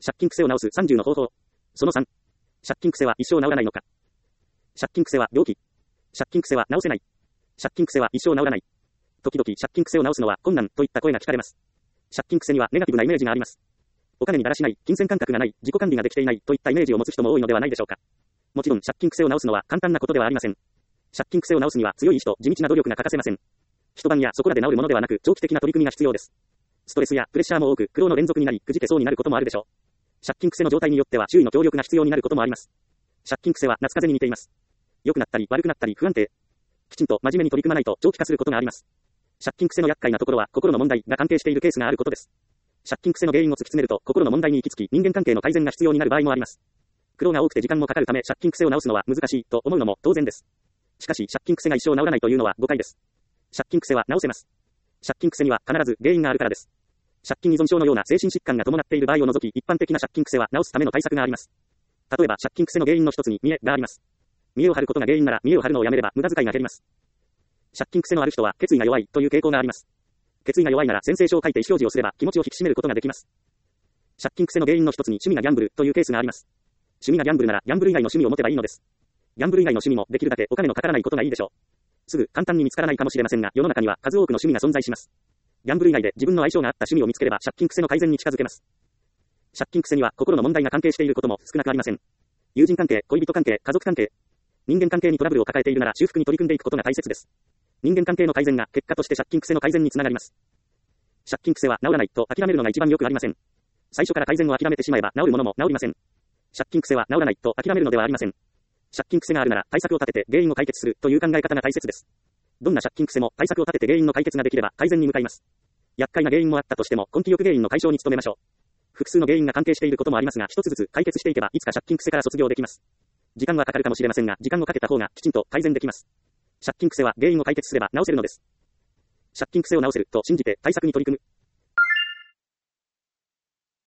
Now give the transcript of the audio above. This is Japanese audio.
借金癖を治す30の方法。その3。借金癖は一生治らないのか。借金癖は病気。借金癖は治せない。借金癖は一生治らない。時々借金癖を治すのは困難といった声が聞かれます。借金癖にはネガティブなイメージがあります。お金にだらしない、金銭感覚がない、自己管理ができていないといったイメージを持つ人も多いのではないでしょうか。もちろん借金癖を治すのは簡単なことではありません。借金癖を治すには強い意志と地道な努力が欠かせません。一晩やそこらで治るものではなく長期的な取り組みが必要です。ストレスやプレッシャーも多く苦労の連続になりくじけそうになることもあるでしょう。借金癖の状態によっては周囲の協力が必要になることもあります。借金癖は夏風邪に似ています。良くなったり悪くなったり不安定。きちんと真面目に取り組まないと長期化することがあります。借金癖の厄介なところは心の問題が関係しているケースがあることです。借金癖の原因を突き詰めると心の問題に行き着き人間関係の改善が必要になる場合もあります。苦労が多くて時間もかかるため借金癖を治すのは難しいと思うのも当然です。しかし借金癖が一生治らないというのは誤解です。借金癖は治せます。借金癖には必ず原因があるからです。借金依存症のような精神疾患が伴っている場合を除き一般的な借金癖は治すための対策があります。例えば借金癖の原因の一つに見栄があります。見栄を張ることが原因なら見栄を張るのをやめれば無駄遣いが減ります。借金癖のある人は決意が弱いという傾向があります。決意が弱いなら宣誓書を書いて意思表示をすれば気持ちを引き締めることができます。借金癖の原因の一つに趣味がギャンブルというケースがあります。趣味がギャンブルならギャンブル以外の趣味を持てばいいのです。ギャンブル以外の趣味もできるだけお金のかからないことがいいでしょう。すぐ簡単に見つからないかもしれませんが世の中には数多くの趣味が存在します。ギャンブル以外で自分の相性が合った趣味を見つければ借金癖の改善に近づけます。借金癖には心の問題が関係していることも少なくありません。友人関係、恋人関係、家族関係、人間関係にトラブルを抱えているなら修復に取り組んでいくことが大切です。人間関係の改善が結果として借金癖の改善につながります。借金癖は治らないと諦めるのが一番よくありません。最初から改善を諦めてしまえば治るものも治りません。借金癖は治らないと諦めるのではありません。借金癖があるなら対策を立てて原因を解決するという考え方が大切です。どんな借金癖も対策を立てて原因の解決ができれば改善に向かいます。厄介な原因もあったとしても根気よく原因の解消に努めましょう。複数の原因が関係していることもありますが一つずつ解決していけばいつか借金癖から卒業できます。時間はかかるかもしれませんが時間をかけた方がきちんと改善できます。借金癖は原因を解決すれば治せるのです。借金癖を治せると信じて対策に取り組む。